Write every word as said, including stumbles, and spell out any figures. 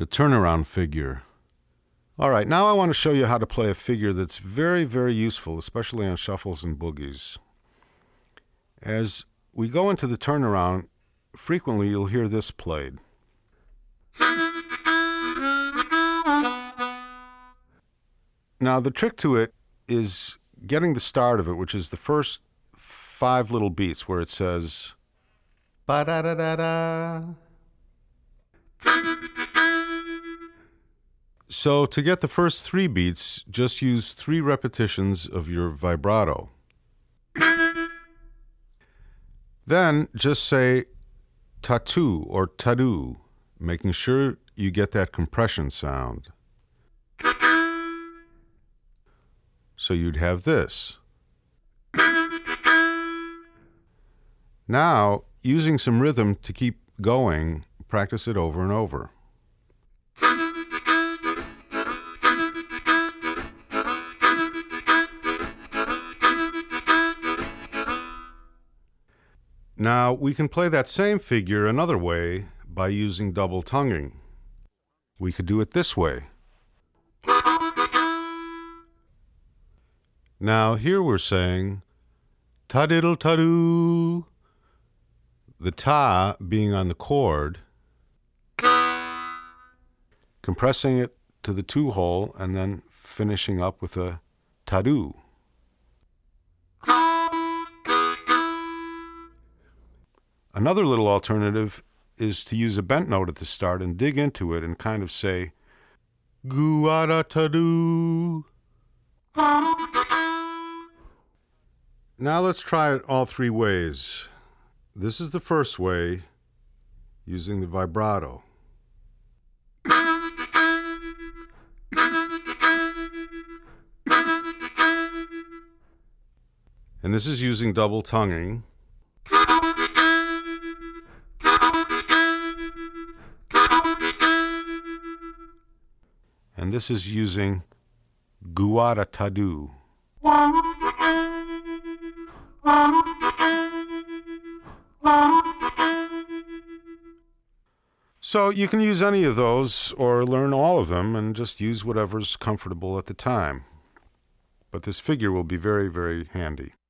the turnaround figure. All right, now I want to show you how to play a figure that's very, very useful, especially on shuffles and boogies. As we go into the turnaround, frequently you'll hear this played. Now, the trick to it is getting the start of it, which is the first five little beats where it says ba-da-da-da-da. So to get the first three beats, just use three repetitions of your vibrato. Then just say tattoo or tadu, making sure you get that compression sound. So you'd have this. Now, using some rhythm to keep going, practice it over and over. Now, we can play that same figure another way by using double tonguing. We could do it this way. Now, here we're saying ta-diddle ta-doo, the ta being on the chord, compressing it to the two hole, and then finishing up with a ta-doo. Another little alternative is to use a bent note at the start and dig into it and kind of say gu-a-da-ta-doo. Now let's try it all three ways. This is the first way, using the vibrato. And this is using double tonguing. And this is using gu-a-da-ta-doo. So you can use any of those or learn all of them and just use whatever's comfortable at the time. But this figure will be very, very handy.